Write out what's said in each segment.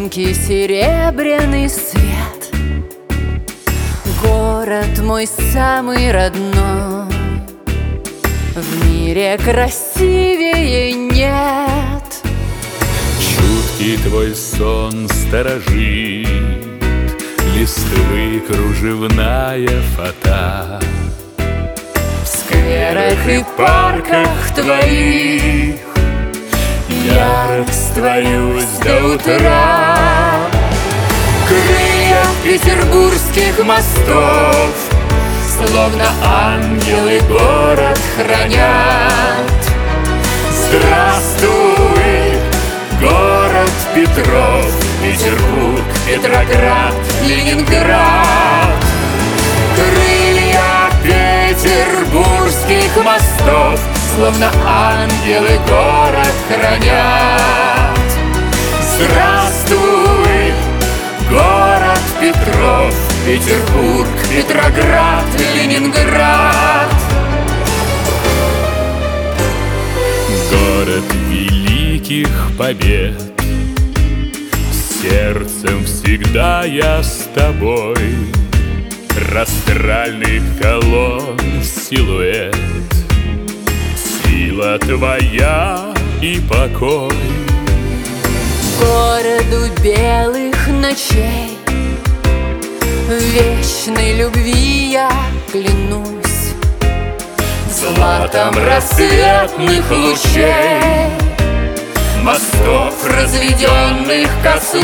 тонкий серебряный свет. Город мой самый родной, в мире красивее нет. Чуткий твой сон сторожит, листвы кружевная фата. В скверах и парках твоих я растворюсь до утра. Крылья петербургских мостов словно ангелы город хранят. Здравствуй, город Петров, Петербург, Петроград, Ленинград. Крылья петербургских мостов словно ангелы город хранят. Здравствуй, город Петров, Петербург, Петроград, Ленинград. Город великих побед, сердцем всегда я с тобой. Растральных колонн силуэт, сила твоя и покой. Городу белых ночей, вечной любви я клянусь. Златом рассветных лучей, мостов разведенных коснусь.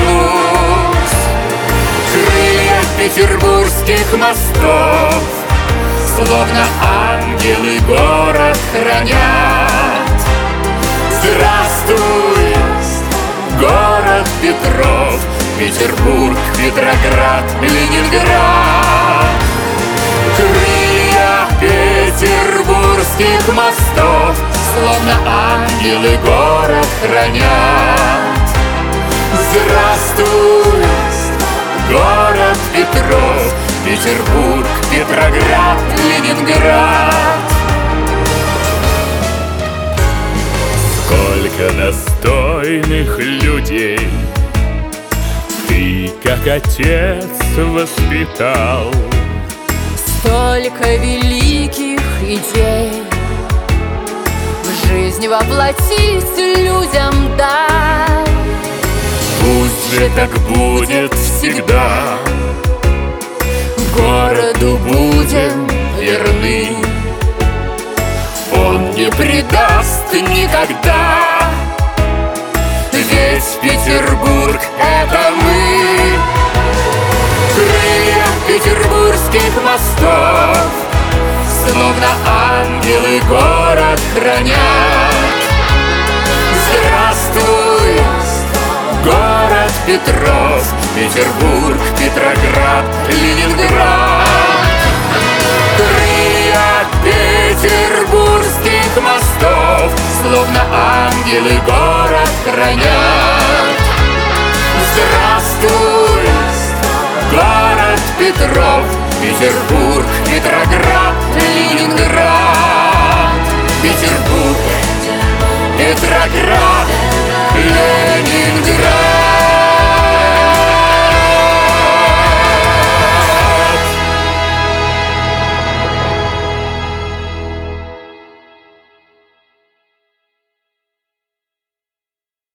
Крылья петербургских мостов словно ангелы город хранят. Здравствуй, город Петров, Петербург, Петроград, Ленинград. Крылья петербургских мостов словно ангелы город хранят. Здравствуй, город Петров, Петербург, Петроград, Ленинград. Сколько достойных людей ты, как отец, воспитал. Столько великих идей в жизнь воплотить людям дай. Пусть же так будет всегда, городу будем верны, он не предаст никогда. Ведь Петербург — это мы. Крылья петербургских мостов словно ангелы город хранят. Здравствуй, город Петров, Петербург, Петроград, Ленинград. Крылья петербургских мостов словно ангелы город хранят. Здравствуй, город Петров, Петербург, Петроград, Ленинград. Петербург, Петроград, Ленинград.